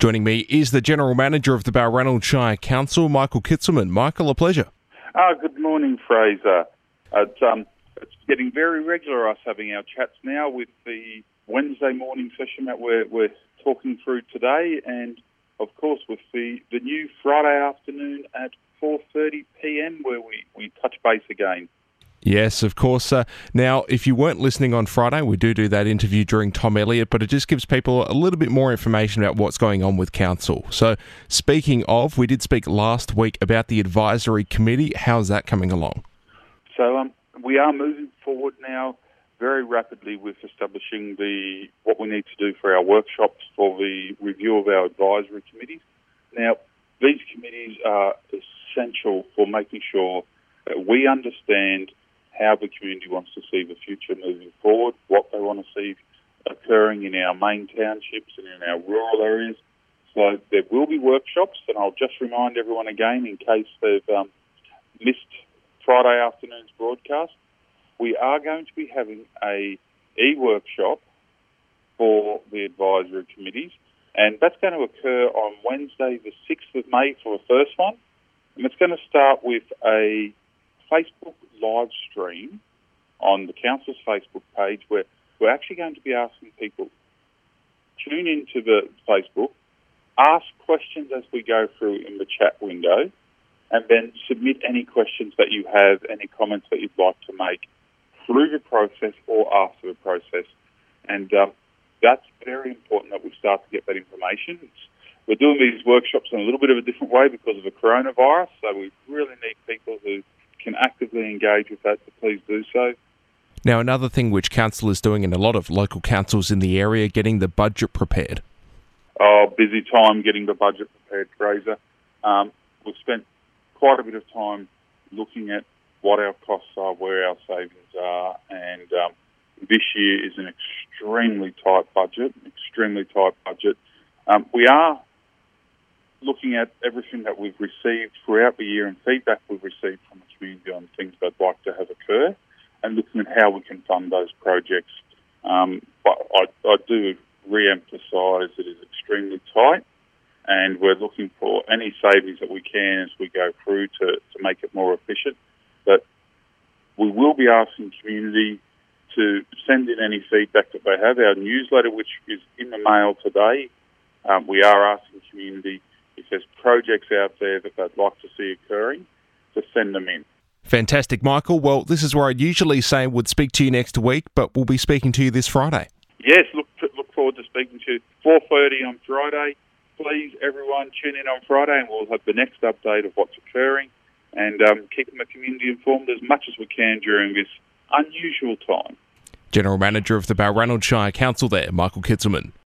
Joining me is the General Manager of the Balranald Shire Council, Michael Kitzelman. Michael, a pleasure. Good morning, Fraser. It's getting very regular, us having our chats now with the Wednesday morning session that we're talking through today, and of course with the new Friday afternoon at 4:30 p.m. where we touch base again. Yes, of course. Now, if you weren't listening on Friday, we do that interview during Tom Elliott, but it just gives people a little bit more information about what's going on with Council. So, speaking of, we did speak last week about the advisory committee. How's that coming along? So, we are moving forward now very rapidly with establishing what we need to do for our workshops for the review of our advisory committees. Now, these committees are essential for making sure that we understand how the community wants to see the future moving forward, what they want to see occurring in our main townships and in our rural areas. So there will be workshops, and I'll just remind everyone again, in case they've missed Friday afternoon's broadcast, we are going to be having a e-workshop for the advisory committees, and that's going to occur on Wednesday the 6th of May for the first one, and it's going to start with a Facebook live stream on the Council's Facebook page where we're actually going to be asking people tune into the Facebook, ask questions as we go through in the chat window, and then submit any questions that you have, any comments that you'd like to make through the process or after the process. And that's very important that we start to get that information. We're doing these workshops in a little bit of a different way because of the coronavirus, so we really need people who can actively engage with that, so please do so. Now, another thing which Council is doing, and a lot of local councils in the area, getting the budget prepared. Busy time getting the budget prepared, Fraser. We've spent quite a bit of time looking at what our costs are, where our savings are, and this year is an extremely tight budget. We are looking at everything that we've received throughout the year and feedback we've received from the community on things they'd like to have occur, and looking at how we can fund those projects. But I do re-emphasise it is extremely tight, and we're looking for any savings that we can as we go through to make it more efficient. But we will be asking community to send in any feedback that they have. Our newsletter, which is in the mail today, we are asking community if there's projects out there that they'd like to see occurring, to send them in. Fantastic, Michael. Well, this is where I'd usually say would speak to you next week, but we'll be speaking to you this Friday. Yes, look forward to speaking to you. 4:30 on Friday. Please, everyone, tune in on Friday and we'll have the next update of what's occurring and keeping the community informed as much as we can during this unusual time. General Manager of the Balranald Shire Council there, Michael Kitzelman.